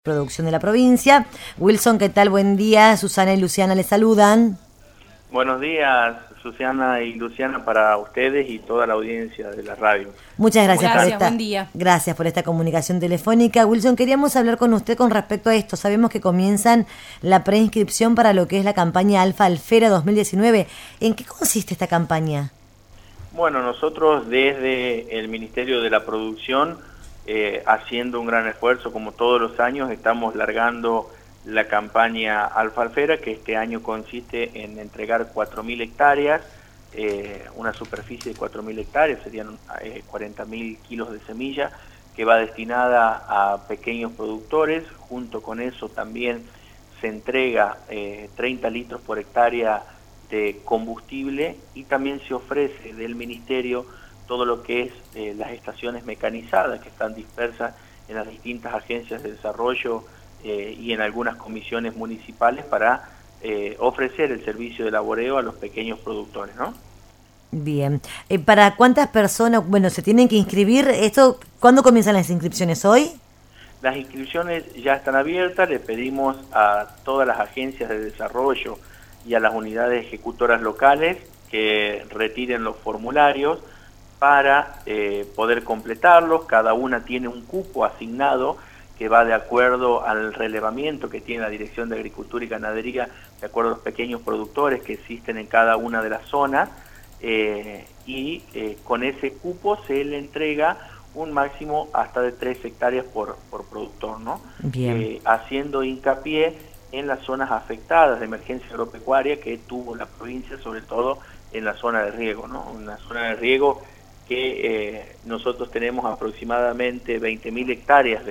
Producción de la provincia. Wilson, ¿qué tal? Buen día. Susana y Luciana les saludan. Buenos días, Susana y Luciana, para ustedes y toda la audiencia de la radio. Muchas gracias por Buen día. Gracias por esta comunicación telefónica. Wilson, queríamos hablar con usted con respecto a esto. Sabemos que comienzan la preinscripción para lo que es la campaña Alfa Alfera 2019. ¿En qué consiste esta campaña? Bueno, nosotros desde el Ministerio de la Producción, haciendo un gran esfuerzo, como todos los años, estamos largando la campaña Alfa Alfera, que este año consiste en entregar 4.000 hectáreas, una superficie de 4.000 hectáreas, serían 40.000 kilos de semilla, que va destinada a pequeños productores. Junto con eso también se entrega 30 litros por hectárea de combustible, y también se ofrece del Ministerio todo lo que es las estaciones mecanizadas que están dispersas en las distintas agencias de desarrollo y en algunas comisiones municipales para ofrecer el servicio de laboreo a los pequeños productores, ¿no? Bien. ¿Para cuántas personas, se tienen que inscribir? ¿Cuándo comienzan las inscripciones? ¿Hoy? Las inscripciones ya están abiertas. Le pedimos a todas las agencias de desarrollo y a las unidades ejecutoras locales que retiren los formularios para poder completarlos. Cada una tiene un cupo asignado que va de acuerdo al relevamiento que tiene la Dirección de Agricultura y Ganadería, de acuerdo a los pequeños productores que existen en cada una de las zonas, y con ese cupo se le entrega un máximo hasta de 3 hectáreas por productor, ¿no? Bien. Haciendo hincapié en las zonas afectadas de emergencia agropecuaria que tuvo la provincia, sobre todo en la zona de riego, ¿no? Una zona de riego que nosotros tenemos aproximadamente 20.000 hectáreas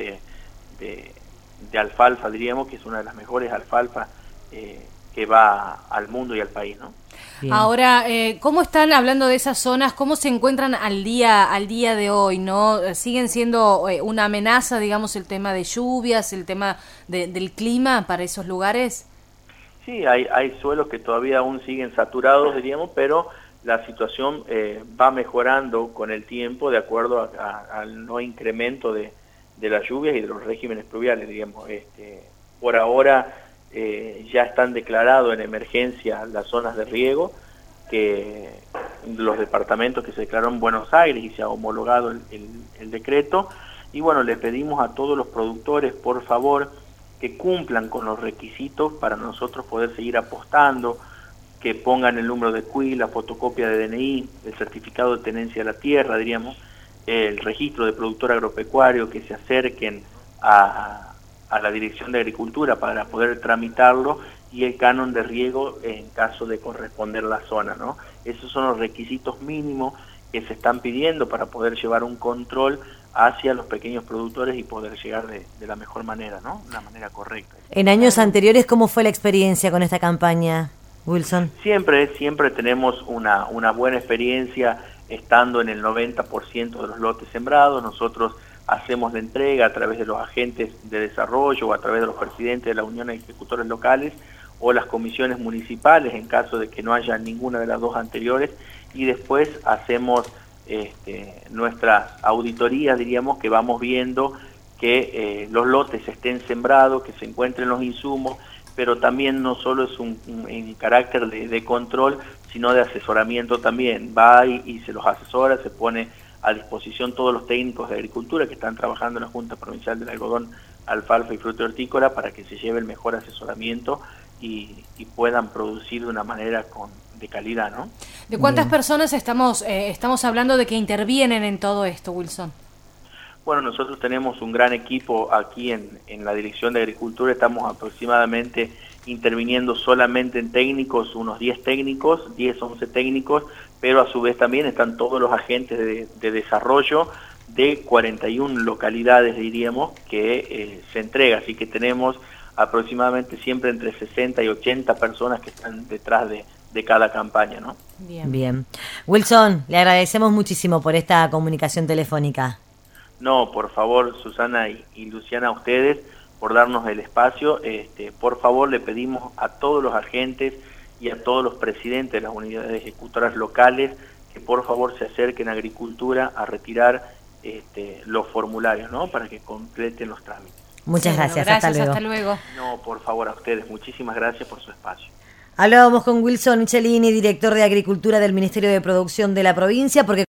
de alfalfa, diríamos que es una de las mejores alfalfas que va al mundo y al país, ¿no? Bien. Ahora, ¿cómo están hablando de esas zonas? ¿Cómo se encuentran al día de hoy? ¿No siguen siendo una amenaza, digamos, el tema de lluvias, el tema del clima para esos lugares? Sí, hay suelos que todavía aún siguen saturados, diríamos, pero la situación va mejorando con el tiempo de acuerdo al no incremento de las lluvias y de los regímenes pluviales, digamos. Por ahora ya están declarados en emergencia las zonas de riego, que los departamentos que se declararon en Buenos Aires, y se ha homologado el decreto. Y bueno, les pedimos a todos los productores, por favor, que cumplan con los requisitos para nosotros poder seguir apostando, que pongan el número de CUI, la fotocopia de DNI, el certificado de tenencia de la tierra, diríamos, el registro de productor agropecuario, que se acerquen a la Dirección de Agricultura para poder tramitarlo, y el canon de riego en caso de corresponder la zona, ¿no? Esos son los requisitos mínimos que se están pidiendo para poder llevar un control hacia los pequeños productores y poder llegar de la mejor manera, ¿no? La manera correcta. En años anteriores, ¿cómo fue la experiencia con esta campaña, Wilson? Siempre tenemos una buena experiencia estando en el 90% de los lotes sembrados. Nosotros hacemos la entrega a través de los agentes de desarrollo o a través de los presidentes de la Unión de Ejecutores Locales o las comisiones municipales en caso de que no haya ninguna de las dos anteriores, y después hacemos nuestras auditorías, diríamos, que vamos viendo que los lotes estén sembrados, que se encuentren los insumos, pero también no solo es un carácter de control, sino de asesoramiento también. Va y se los asesora, se pone a disposición todos los técnicos de agricultura que están trabajando en la Junta Provincial del Algodón, Alfalfa y Fruto Hortícola para que se lleve el mejor asesoramiento y puedan producir de una manera de calidad, ¿no? ¿De cuántas personas estamos hablando de que intervienen en todo esto, Wilson? Bueno, nosotros tenemos un gran equipo aquí en la Dirección de Agricultura. Estamos aproximadamente interviniendo solamente en técnicos, unos 10 técnicos, 10, 11 técnicos, pero a su vez también están todos los agentes de desarrollo de 41 localidades, diríamos, que se entrega. Así que tenemos aproximadamente siempre entre 60 y 80 personas que están detrás de cada campaña, ¿no? Bien. Wilson, le agradecemos muchísimo por esta comunicación telefónica. No, por favor, Susana y Luciana, a ustedes por darnos el espacio. Por favor, le pedimos a todos los agentes y a todos los presidentes de las unidades ejecutoras locales que por favor se acerquen a Agricultura a retirar los formularios, ¿no? Para que completen los trámites. Muchas gracias, hasta luego. No, por favor, a ustedes, muchísimas gracias por su espacio. Hablábamos con Wilson Michelini, director de Agricultura del Ministerio de Producción de la provincia, porque